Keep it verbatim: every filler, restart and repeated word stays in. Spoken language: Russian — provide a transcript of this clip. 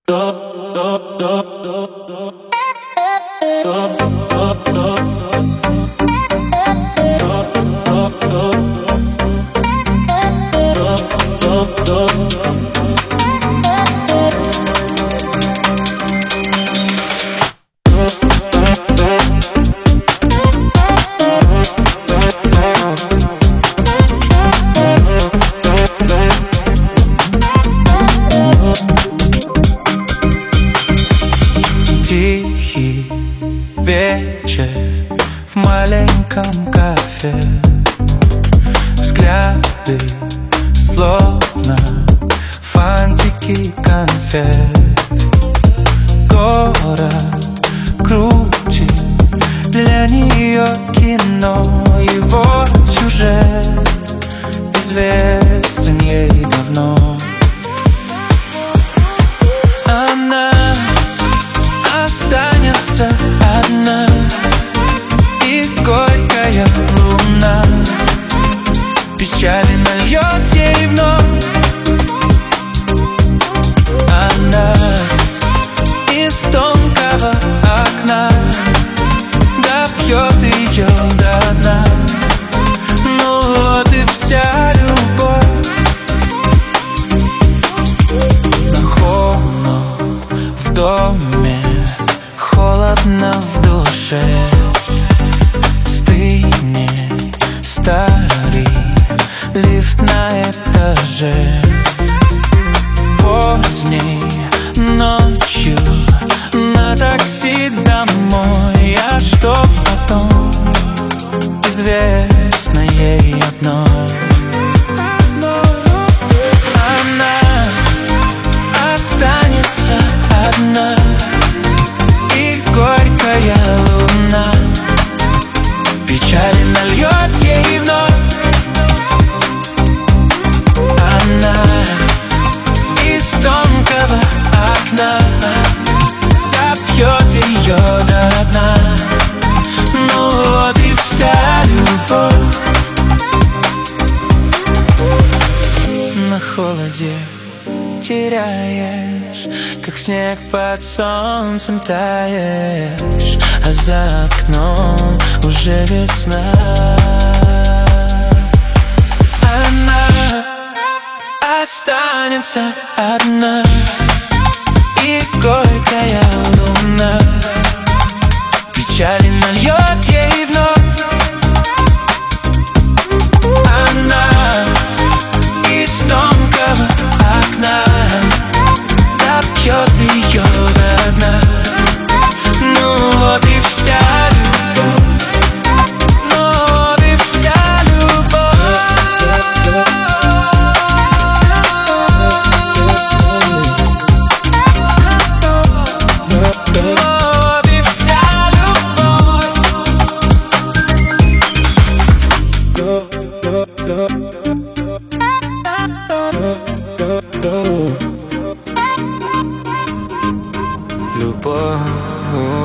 Тихий вечер в маленьком кафе. Взгляды словно фантики конфет. Город крутит для нее кино. Его сюжет известен ей давно. Она останется одна, и горькая луна печали нальет ей вновь. Она из тонкого окна допьет ее до дна. Ну вот и вся любовь. На холод в доме, холодно в душе. Стынет старый лифт на этаже. Поздней ночью на такси домой. А что потом, известно ей одно. Она останется одна, и горькая луна печали нальет ей вновь. Она из тонкого окна допьет ее до дна. Ну вот и вся любовь. На холоде теряешь, как снег под солнцем таешь, а за окном уже весна. Она останется одна, и горькая луна печали нальет ей вновь. Она из тонкого окна допьет ее до дна. Ну вот и вся любовь. Ну вот и вся любовь. Ну вот и вся любовь. Любовь.